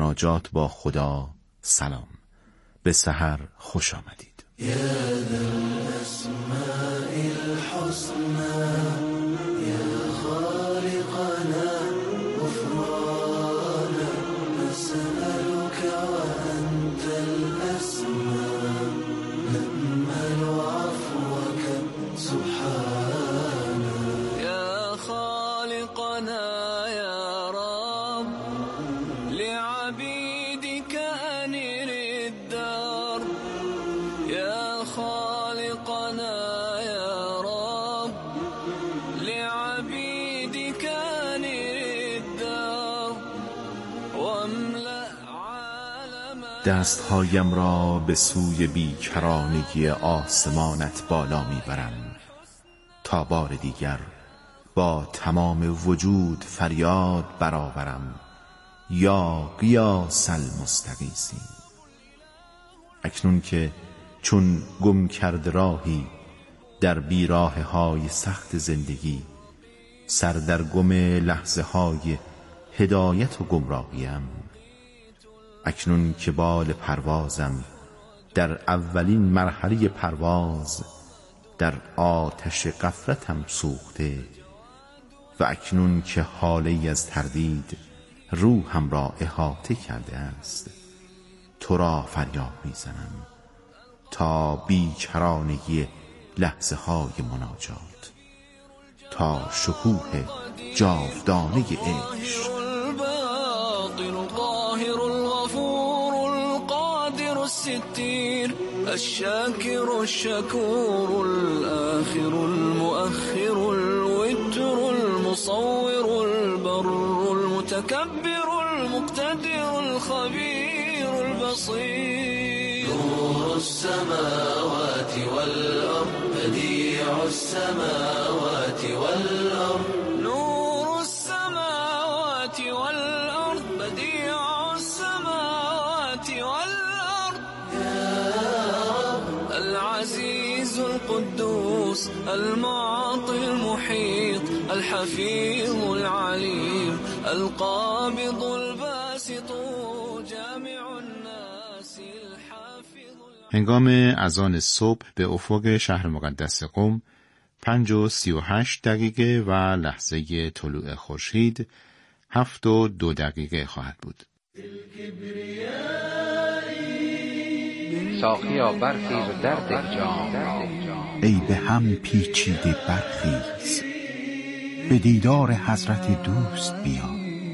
مناجات با خدا سلام. به سحر خوش آمدید. یا ذا الاسماء الحسنى یا خالقنا غفرانا نسألك وأنت الأسماء نأمل عفوك سبحانا يا خالقنا يا رب لعبيدك أنر الدار يا خالقنا يا رب لعبيدك أنر الدار واملأ عالم. دستهایم را به سوی بیکرانگی آسمانت بالا میبرم تا بار دیگر با تمام وجود فریاد برآورم یا غیاث المستغیثین. اکنون که چون گم کرده راهی در بیراه های سخت زندگی، سردرگم لحظه های هدایت و گمراهیم، اکنون که بال پروازم در اولین مرحله پرواز در آتش غفلتم سوخته و اکنون که حالی از تردید روحم را احاطه کرده است، تو را فریاد میزنم تا بیکرانگی لحظه های مناجات، تا شکوه جاودانه عشق. الستير الشاكر الشكور الآخر المؤخر الوتر المصور البر المتكبر المقتدر الخبير البصير نور السماوات والأرض بديع السماوات والأرض نور السماوات والأرض بديع السماوات والأرض العزيز القدوس المعطي المحيط الحفيظ العليم القابض الباسط جامع الناس الحافظ. هنگام اذان صبح به افق شهر مقدس قم 5:38 و لحظه طلوع خورشید 7:02 خواهد بود. ساقیا برخیز و درده جام را، ای به هم پیچیده برخیز، به دیدار حضرت دوست بیا.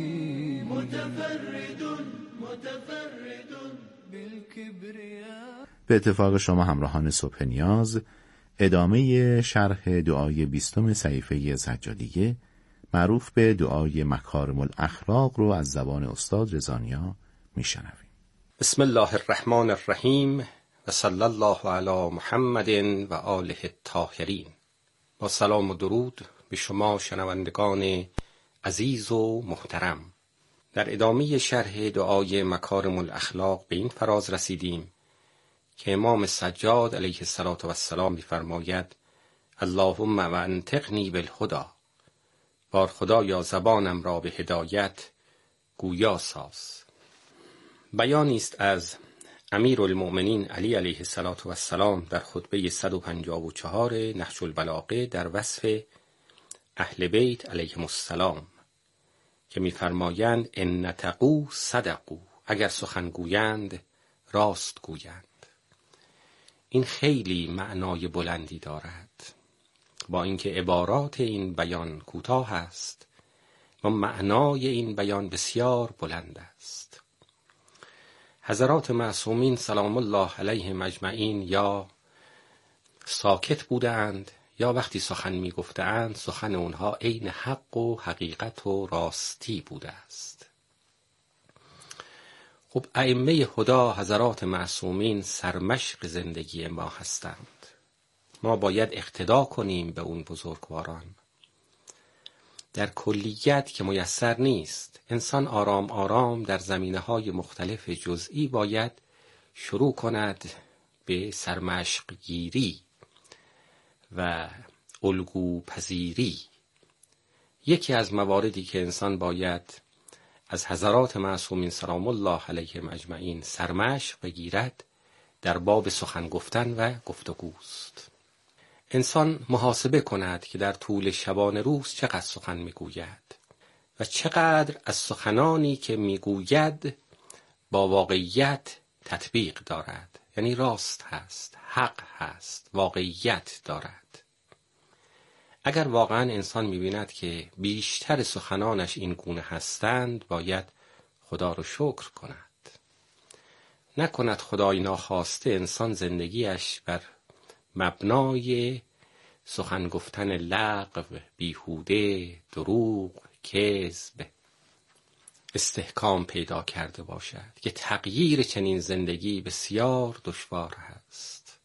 به اتفاق شما همراهان صبح نیاز، ادامه شرح دعای 20 صحیفه سجادیه معروف به دعای مکارم الاخلاق رو از زبان استاد رضانیا میشنویم. بسم الله الرحمن الرحیم و صلی الله علی محمد و آله الطاهرین. با سلام و درود به شما شنوندگان عزیز و محترم. در ادامه شرح دعای مکارم الاخلاق به این فراز رسیدیم که امام سجاد علیه السلام می‌فرماید اللهم و انطقنی بالهدی، بار خدایا زبانم را به هدایت گویا ساز. بیانی است از امیرالمؤمنین علی علیه السلام در خطبه 154 نهج البلاغه در وصف اهل بیت علیهم السلام که می‌فرمایند ان نطقوا صدقوا، اگر سخن گویند راست گویند. این خیلی معنای بلندی دارد، با اینکه عبارات این بیان کوتاه است و معنای این بیان بسیار بلند است. حضرات معصومین سلام الله علیهم اجمعین یا ساکت بودند یا وقتی سخن می گفتند سخن اونها عین حق و حقیقت و راستی بوده است. خب ائمه هدا حضرات معصومین سرمشق زندگی ما هستند. ما باید اقتدا کنیم به اون بزرگواران. در کلیت که میسر نیست، انسان آرام آرام در زمینه‌های مختلف جزئی باید شروع کند به سرمشق گیری و الگو پذیری. یکی از مواردی که انسان باید از حضرات معصومین سلام الله علیهم اجمعین سرمشق بگیرد در باب سخن گفتن و گفتگوست. انسان محاسبه کند که در طول شبانه روز چقدر سخن میگوید و چقدر از سخنانی که میگوید با واقعیت تطبیق دارد، یعنی راست هست، حق هست، واقعیت دارد. اگر واقعا انسان می‌بیند که بیشتر سخنانش این گونه هستند، باید خدا رو شکر کند. نکند خدای ناخواسته انسان زندگیش بر مبنای سخن گفتن لغو، بیهوده، دروغ، کذب استحکام پیدا کرده باشد که تغییر چنین زندگی بسیار دشوار است.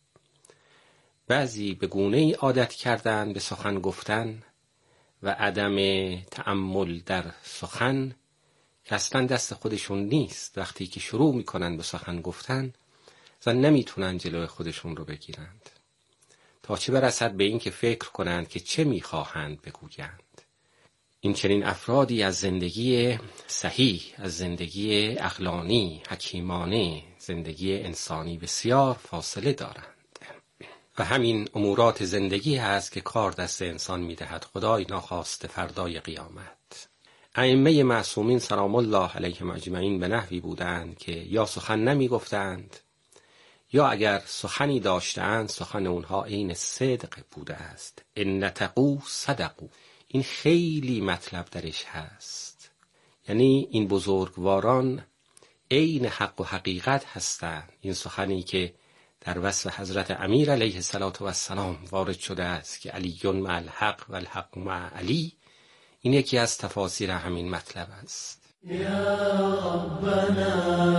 بعضی به گونه‌ای عادت کردند به سخن گفتن و عدم تأمل در سخن که اصلا دست خودشون نیست. وقتی که شروع میکنن به سخن گفتن اصلا نمیتونن جلوی خودشون رو بگیرند، تا چه برسد به این که فکر کنند که چه میخواهند بگویند. این چنین افرادی از زندگی صحیح، از زندگی عقلانی، حکیمانه، زندگی انسانی بسیار فاصله دارند. و همین امورات زندگی هست که کار دست انسان میدهد خدای ناخواسته فردای قیامت. ائمه معصومین سلام الله علیهم اجمعین به نحوی بودند که یا سخن نمی گفتند یا اگر سخنی داشتند سخن اونها عین صدق بوده است. ان نطقوا صدقوا. این خیلی مطلب درش هست، یعنی این بزرگواران عین حق و حقیقت هستند. این سخنی که در وصف حضرت امیر علیه السلام وارد شده است که علی مع الحق و الحق مع علی، این یکی از تفاسیر همین مطلب است. یا ربنا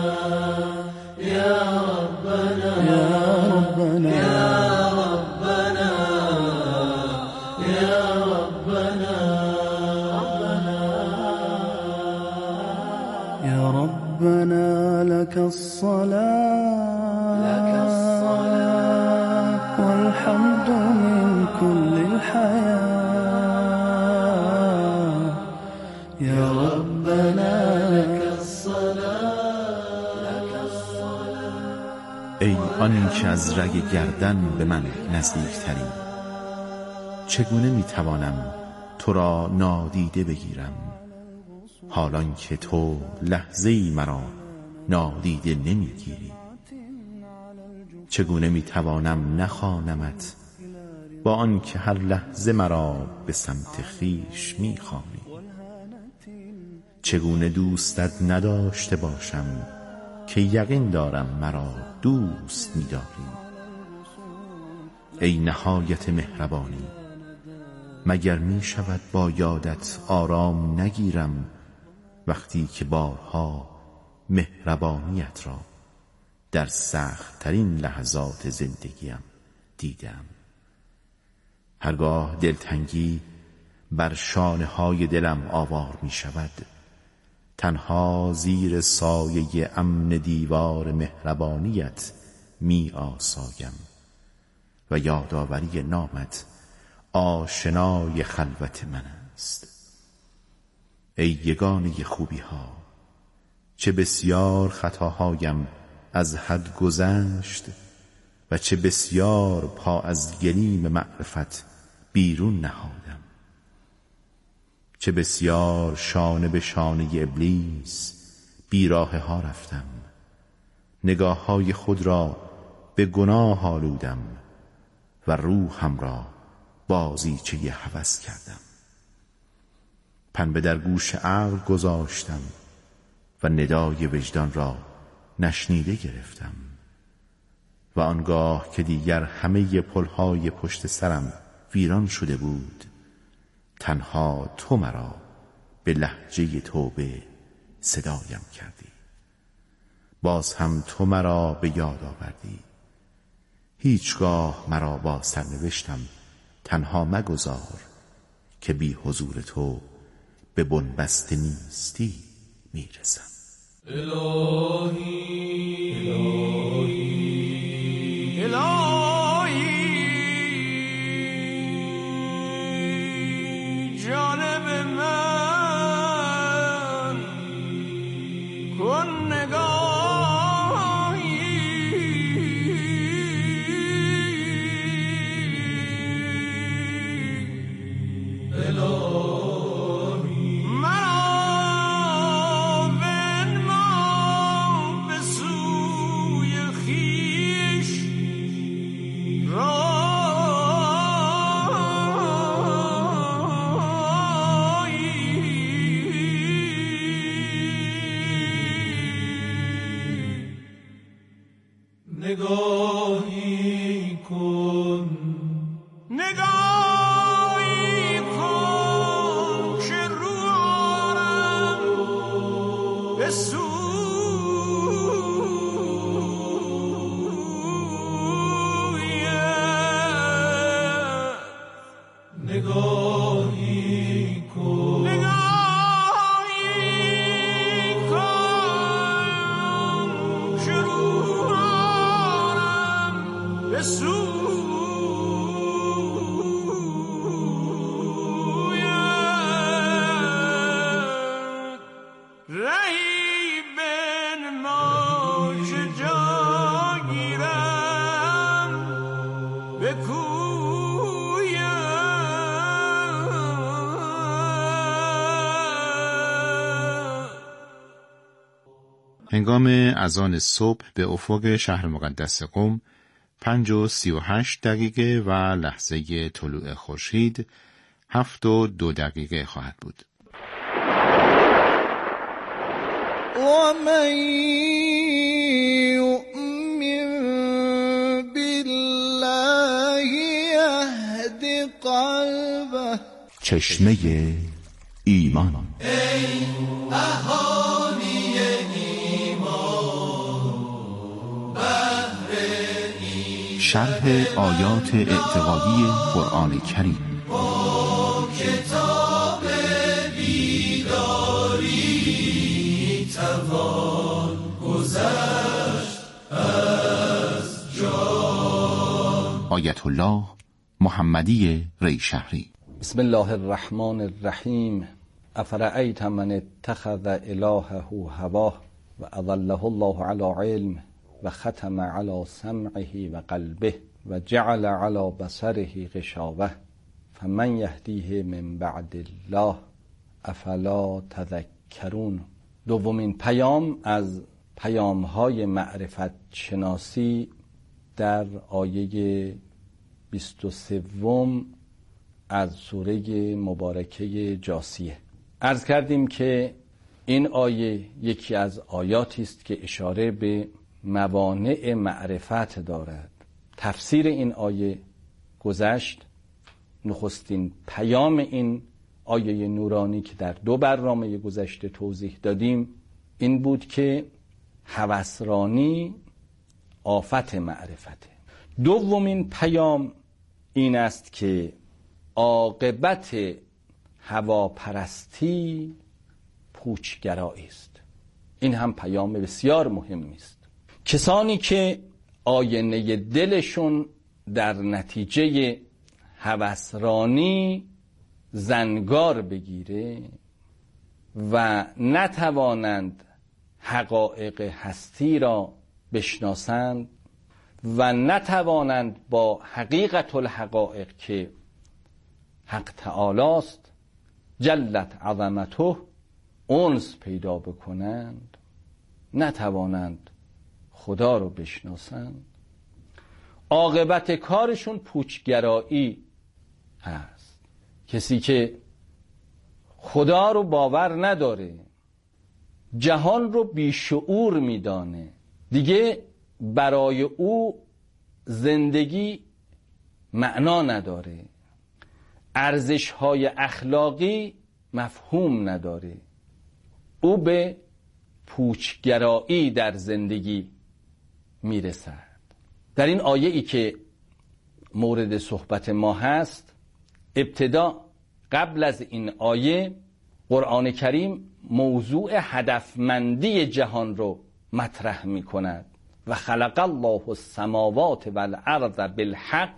یا ربنا یا ربنا یا ربنا یا ربنا لك الصلاة والحمد من كل الحياة يا ربنا لك الصلاة. ای آنی که از رگ گردن به من نزدیکتری، چگونه میتوانم تو را نادیده بگیرم حالان که تو لحظه‌ای مرا نادیده نمیگیری؟ چگونه میتوانم نخوانمت با آن که هر لحظه مرا به سمت خویش میخوانی؟ چگونه دوستت نداشته باشم که یقین دارم مرا دوست می‌داری؟ ای نهایت مهربانی، مگر میشود با یادت آرام نگیرم وقتی که بارها مهربانیت را در سخت ترین لحظات زندگیم دیدم. هرگاه دلتنگی بر شانه های دلم آوار می شود، تنها زیر سایه امن دیوار مهربانیت می آسایم و یادآوری نامت آشنای خلوت من است. ای یگانه خوبی ها، چه بسیار خطاهایم از حد گذشت و چه بسیار پا از گلیم معرفت بیرون نهادم. چه بسیار شانه به شانه ابلیس بیراه ها رفتم، نگاه های خود را به گناه آلودم و روحم را بازیچه هوس کردم. پنبه در گوش عقل گذاشتم و ندای وجدان را نشنیده گرفتم و آنگاه که دیگر همه پلهای پشت سرم ویران شده بود، تنها تو مرا به لهجه توبه صدایم کردی. باز هم تو مرا به یاد آوردی. هیچگاه مرا با سرنوشتم تنها مگذار که بی حضور تو به بنبست نیستی میرسم. الهی جانب من نگاهی کن نگاهی کن که روحانم به نگاهی کن نگاهی کن که روحانم به رهی بنما که جا گیرم به هنگام اذان صبح به افق شهر مقدس قم 5:38 و لحظه طلوع خورشید 7:02 خواهد بود. ومن يؤمن بالله يهد قلبه. چشمه ایمان. اهالی ایمان بهر این شرح آیات اعتقادی قرآن کریم با کتاب بیداری توان گذشت از جان. آیت الله محمدی ریشهری. بسم الله الرحمن الرحیم. افرأیت من اتخذ الهه هواه و اضله الله علی علم و ختم علی سمعه و قلبه و جعل علی بصره غشاوه فمن یهدیه من بعد الله افلا تذکرون. دومین پیام از پیام‌های معرفت شناسی در آیه 23 از سوره مبارکه جاثیه. عرض کردیم که این آیه یکی از آیاتی است که اشاره به موانع معرفت دارد. تفسیر این آیه گذشت. نخستین پیام این آیه نورانی که در 2 برنامه گذشته توضیح دادیم این بود که هوسرانی آفت معرفته. دومین پیام این است که عاقبت هواپرستی پوچگرایی است. این هم پیام بسیار مهمی است. کسانی که آینه دلشون در نتیجه هوسرانی زنگار بگیره و نتوانند حقایق هستی را بشناسند و نتوانند با حقیقت الحقایق که حق تعالی است جلت عظمته انس پیدا بکنند، نتوانند خدا رو بشناسند، عاقبت کارشون پوچگرایی هست. کسی که خدا رو باور نداره، جهان رو بیشعور میدانه، دیگه برای او زندگی معنا نداره، ارزش‌های اخلاقی مفهوم نداره، او به پوچگرایی در زندگی میرسد. در این آیه ای که مورد صحبت ما هست، ابتدا قبل از این آیه قرآن کریم موضوع هدفمندی جهان رو مطرح می کند و خلق الله السماوات والارض بالحق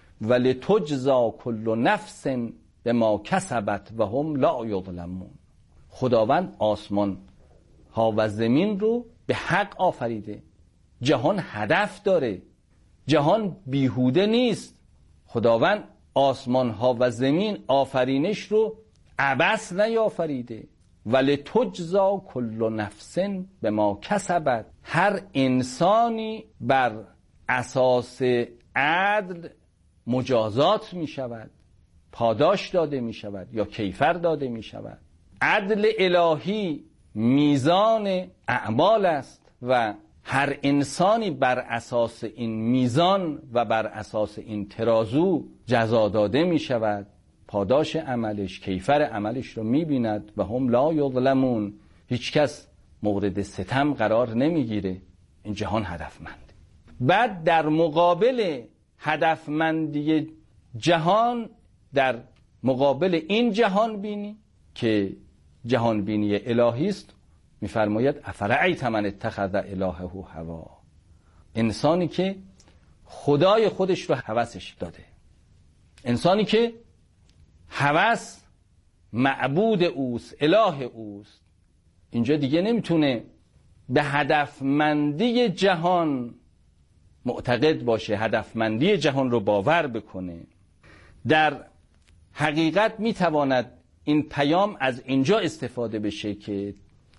ولتجزا كل نفس بما کسبت و هم لا یظلمون. خداوند آسمان ها و زمین رو به حق آفریده. جهان هدف داره، جهان بیهوده نیست. خداوند آسمان ها و زمین آفرینش رو عبث نیافریده. ولتجزا كل نفس بما کسبت، هر انسانی بر اساس عدل مجازات می شود، پاداش داده می شود یا کیفر داده می شود. عدل الهی میزان اعمال است و هر انسانی بر اساس این میزان و بر اساس این ترازو جزا داده می شود، پاداش عملش، کیفر عملش رو می بیند و هم لا یظلمون. هیچ کس مورد ستم قرار نمیگیره. این جهان هدفمند. بعد در مقابل هدفمندی جهان، در مقابل این جهان بینی که جهان بینی الهی است، میفرماید افرأیت من اتخذ الهه هوا. انسانی که خدای خودش رو هوسش داده، انسانی که هوس معبود اوست، اله اوست، اینجا دیگه نمیتونه به هدفمندی جهان معتقد باشه، هدفمندی جهان رو باور بکنه. در حقیقت میتواند این پیام از اینجا استفاده بشه که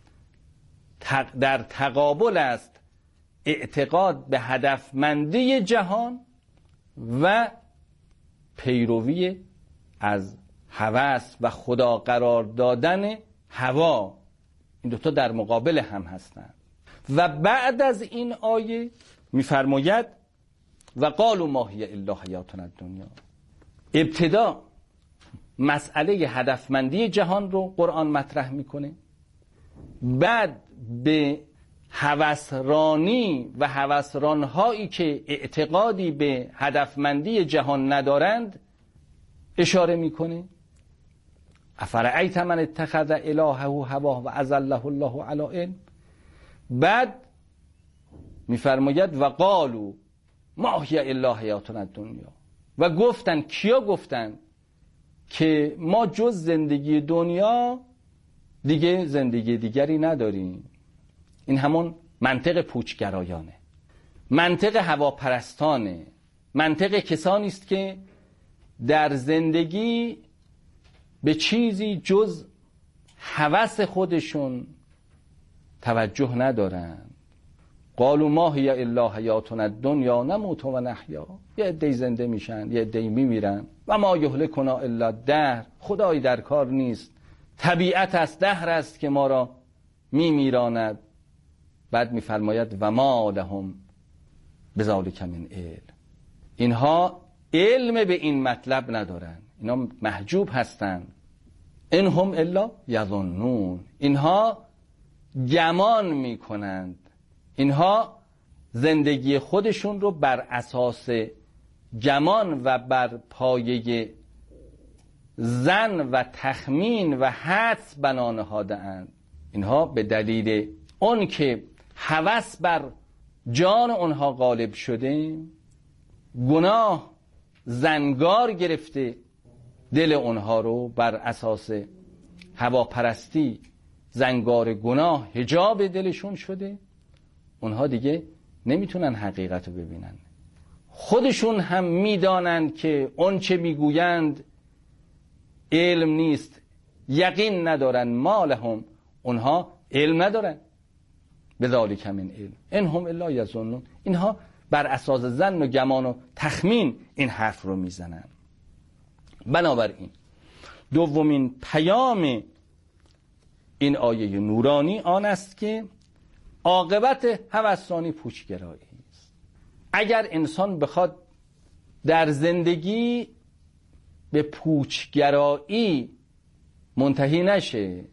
در تقابل است اعتقاد به هدفمندی جهان و پیروی از هوس و خدا قرار دادن هوا. این دوتا در مقابل هم هستند. و بعد از این آیه میفرماید و قالوا ما هی الا حیاتنا الدنیا. ابتدا مسئله هدفمندی جهان رو قرآن مطرح میکنه، بعد به هوسرانی و هوسرانهایی که اعتقادی به هدفمندی جهان ندارند اشاره میکنه. افرأیت من اتخذ الهه هواه و اضله الله علی علم. بعد میفرماید و قالوا ما هی الا حیاتنا الدنیا. و گفتن، کیا گفتن؟ که ما جز زندگی دنیا دیگه زندگی دیگری نداریم. این همون منطق پوچگرایانه، منطق هواپرستانه، منطق کسانی است که در زندگی به چیزی جز هوس خودشون توجه ندارن. قالوا ما هی الا حیاتنا الدنیا نموت و نحیا. یه عده‌ای زنده میشن، یه عده‌ای میمیرن. و ما یهلکنا الا الدهر. خدایی در کار نیست، طبیعت است، دهر است که ما را میمیراند. بعد میفرماید و ما لهم بذالک من علم. اینها علم به این مطلب ندارن، اینا محجوب هستن. ان هم الا یظنون. اینها گمان میکنند، اینها زندگی خودشون رو بر اساس گمان و بر پایه ظن و تخمین و حدس بنا نهاده‌اند. اینها به دلیل اون که هوس بر جان اونها غالب شده، گناه زنگار گرفته دل اونها رو، بر اساس هواپرستی زنگار گناه حجاب دلشون شده. اونها دیگه نمیتونن حقیقت رو ببینن. خودشون هم میدانند که اون چه میگویند علم نیست، یقین ندارن. ما لهم، اونها علم ندارن. بذالک من علم ان هم الا یظنون. اینها بر اساس ظن و گمان و تخمین این حرف رو میزنن. بنابراین دومین پیام این آیه نورانی آن است که عاقبت هوسرانی پوچگرایی است. اگر انسان بخواد در زندگی به پوچگرایی منتهی نشه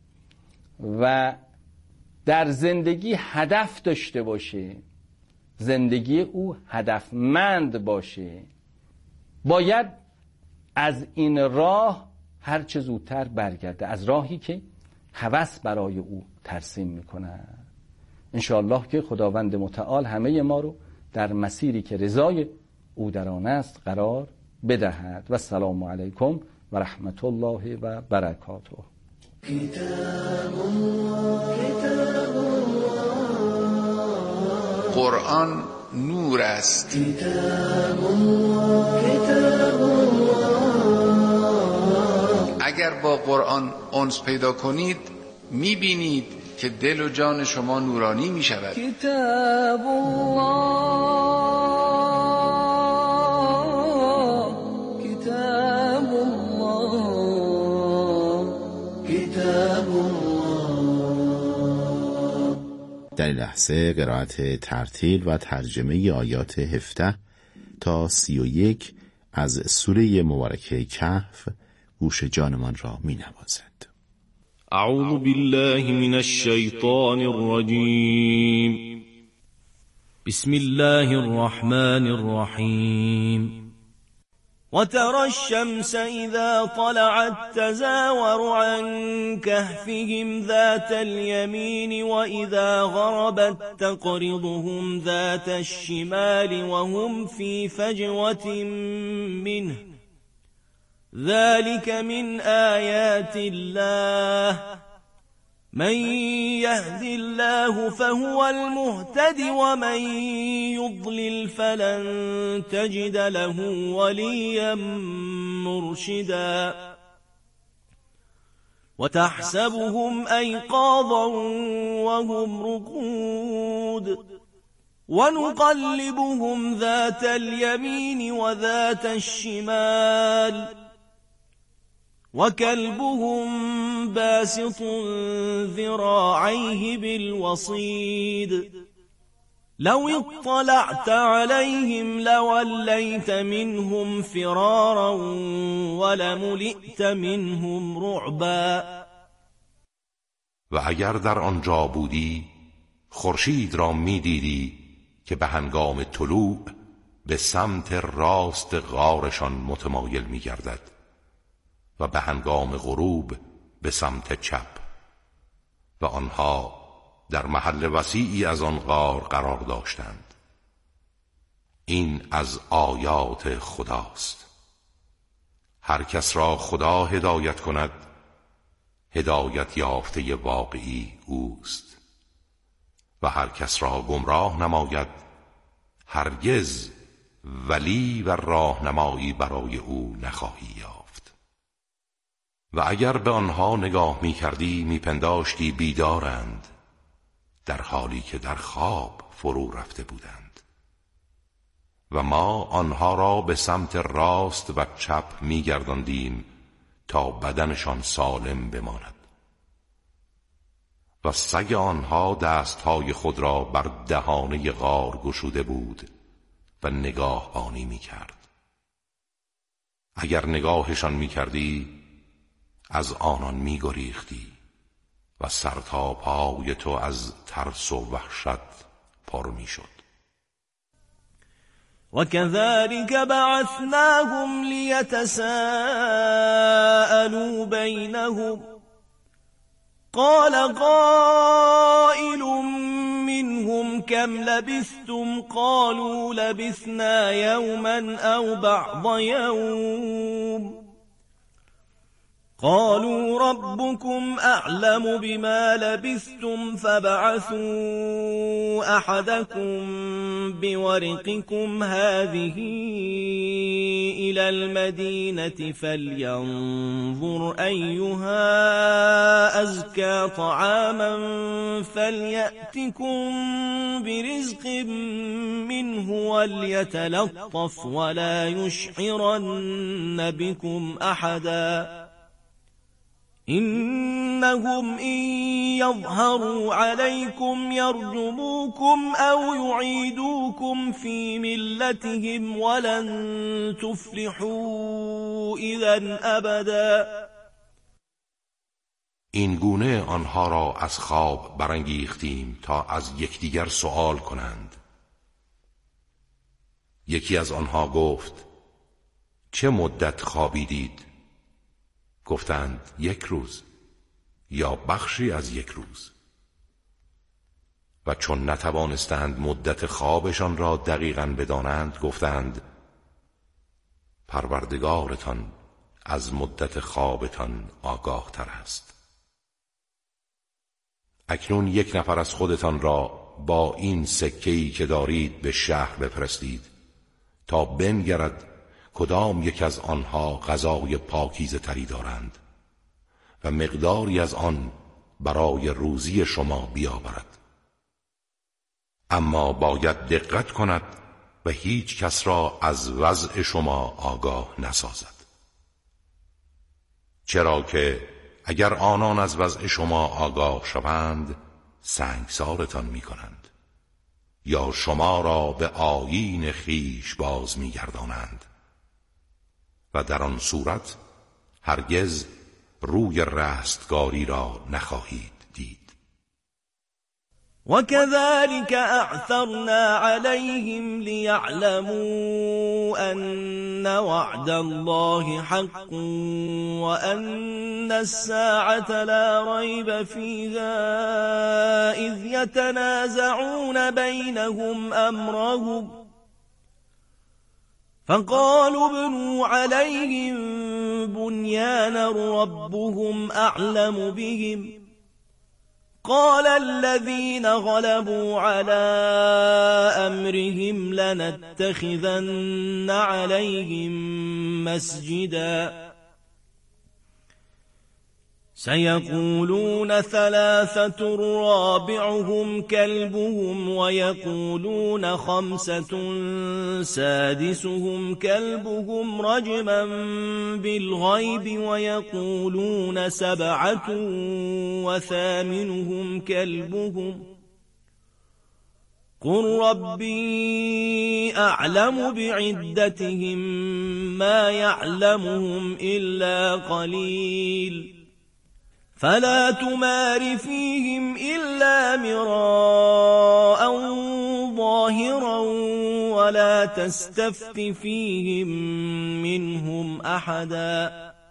و در زندگی هدف داشته باشه، زندگی او هدفمند باشه، باید از این راه هر چه زودتر برگرده، از راهی که هوس برای او ترسیم میکنه. انشاءالله که خداوند متعال همه ما رو در مسیری که رضای او در آن است قرار بدهد. و السلام علیکم و رحمت الله و برکاته. قرآن نور است. اگر با قرآن انس پیدا کنید میبینید که دل و جان شما نورانی میشود. کتاب الله، کتاب الله، کتاب الله. در این لحظه قرائت ترتیل و ترجمه آیات 17 تا 31 از سوره مبارکه کهف گوش جانمان را می نوازد. اعوذ بالله من الشیطان الرجیم. بسم الله الرحمن الرحیم. وترى الشمس إذا طلعت تزاور عن كهفهم ذات اليمين وإذا غربت تقرضهم ذات الشمال وهم في فجوة منه ذلك من آيات الله من يهد الله فهو المهتد ومن يضلل فلن تجد له وليا مرشدا وتحسبهم أيقاظا وهم رقود ونقلبهم ذات اليمين وذات الشمال وكلبهم باسط ذراعيه بالوصيد لو اطلعت عليهم لوليت منهم فرارا ولملئت منهم رعبا. و اگر در آنجا بودی خورشید را می دیدی که به هنگام طلوع به سمت راست غارشان متمایل می گردد و به هنگام غروب به سمت چپ و آنها در محل وسیعی از آن غار قرار داشتند. این از آیات خداست. هر کس را خدا هدایت کند هدایت یافته واقعی اوست و هر کس را گمراه نماید هرگز ولی و راهنمایی برای او نخواهی یافت. و اگر به آنها نگاه می کردی می پنداشتی بیدارند در حالی که در خواب فرو رفته بودند و ما آنها را به سمت راست و چپ می گرداندیم تا بدنشان سالم بماند و سگ آنها دستهای خود را بر دهانه غار گشوده بود و نگاهبانی می کرد. اگر نگاهشان می کردی از آنان می گریختی و سر تا پای تو از ترس و وحشت پر می شد. وكذلك بعثناهم ليتساءلوا بينهم قال قائل منهم كم لبثتم قالوا لبثنا يوما أو بعض يوم قالوا ربكم أعلم بما لبثتم فابعثوا أحدكم بورقكم هذه إلى المدينة فلينظر أيها أزكى طعاما فليأتكم برزق منه وليتلطف ولا يشعرن بكم أحدا إنهم إن يظهروا عليكم يرجموكم أو يعيدوكم في ملتهم ولن تفلحوا إذا أبدا. این گونه آنها را از خواب برانگیختیم تا از یکدیگر سؤال کنند. یکی از آنها گفت چه مدت خوابیدید؟ گفتند 1 روز یا بخشی از 1 روز. و چون نتوانستند مدت خوابشان را دقیقاً بدانند گفتند پروردگارتان از مدت خوابتان آگاه تر است. اکنون 1 نفر از خودتان را با این سکه‌ای که دارید به شهر بفرستید تا بنگرد کدام یک از آنها غذای پاکیزه تری دارند و مقداری از آن برای روزی شما بیاورد. اما باید دقت کند و هیچ کس را از وضع شما آگاه نسازد، چرا که اگر آنان از وضع شما آگاه شوند سنگسارتان می کنند یا شما را به آیین خیش باز می گردانند و در آن صورت هرگز روی رستگاری را نخواهید دید. وكذلك أعثرنا عليهم ليعلموا أن وعد الله حق وأن الساعة لا ريب فيها إذ يتنازعون بينهم أمرهم فقالوا ابنوا عليهم بنيانا ربهم أعلم بهم قال الذين غلبوا على أمرهم لنتخذن عليهم مسجدا سيقولون ثلاثة رابعهم كلبهم ويقولون خمسة سادسهم كلبهم رجما بالغيب ويقولون سبعة وثامنهم كلبهم قل ربي أعلم بعدتهم ما يعلمهم إلا قليل فلا تمار فيهم إلا مراء ظاهرا ولا تستفت فيهم منهم أحدا.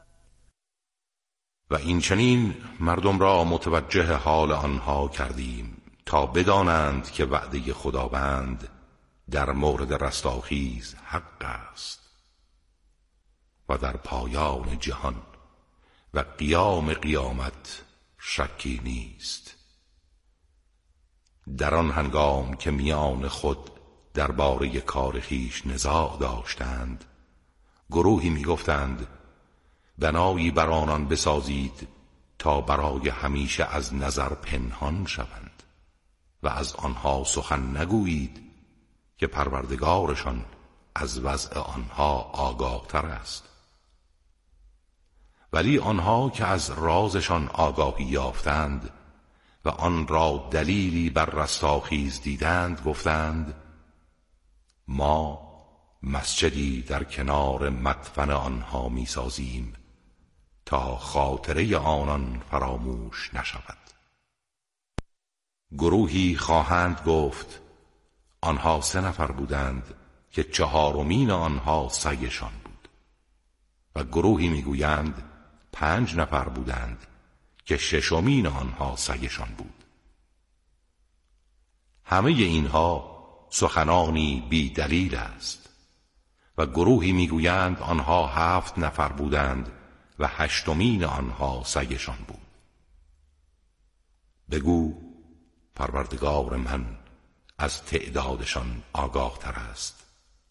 و این چنین مردم را متوجه حال آنها کردیم تا بدانند که وعده خداوند در مورد رستاخیز حق است و در پایان جهان و قیام قیامت شکی نیست. در آن هنگام که میان خود درباره کار خویش نزاع داشتند، گروهی میگفتند بنایی بر آنان بسازید تا برای همیشه از نظر پنهان شوند و از آنها سخن نگویید که پروردگارشان از وضع آنها آگاه تر است. ولی آنها که از رازشان آگاهی یافتند و آن را دلیلی بر رستاخیز دیدند گفتند ما مسجدی در کنار مدفن آنها می‌سازیم تا خاطره آنان فراموش نشود. گروهی خواهند گفت آنها 3 نفر بودند که 4مین آنها سگشان بود و گروهی میگویند 5 نفر بودند که 6مین آنها سگشان بود. همه اینها سخنانی بی دلیل است. و گروهی میگویند آنها 7 نفر بودند و 8مین آنها سگشان بود. بگو پروردگار من از تعدادشان آگاه تر است.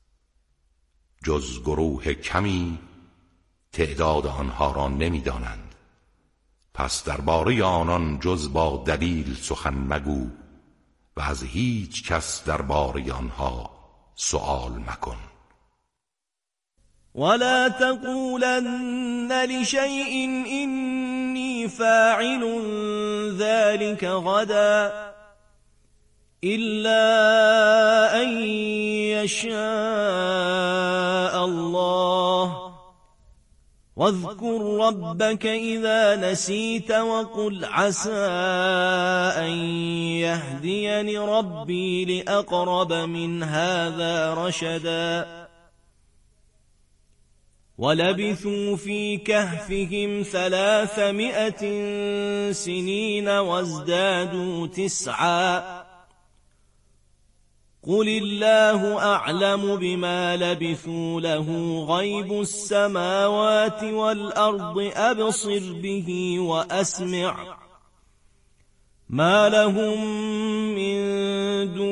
جز گروه کمی تعداد آنها را نمیدانند. پس درباره آنان جز با دلیل سخن مگو و از هیچ کس درباره آنها سؤال مکن. ولا تقولن لشيء إني فاعل ذلك غدا إلا أن يشاء الله واذكر ربك إذا نسيت وقل عسى أن يهديني ربي لأقرب من هذا رشدا ولبثوا في كهفهم 300 سنين وازدادوا 9 قل الله أعلم بما لبثوا له غيب السماوات والأرض أبصر به وأسمع ما لهم من دون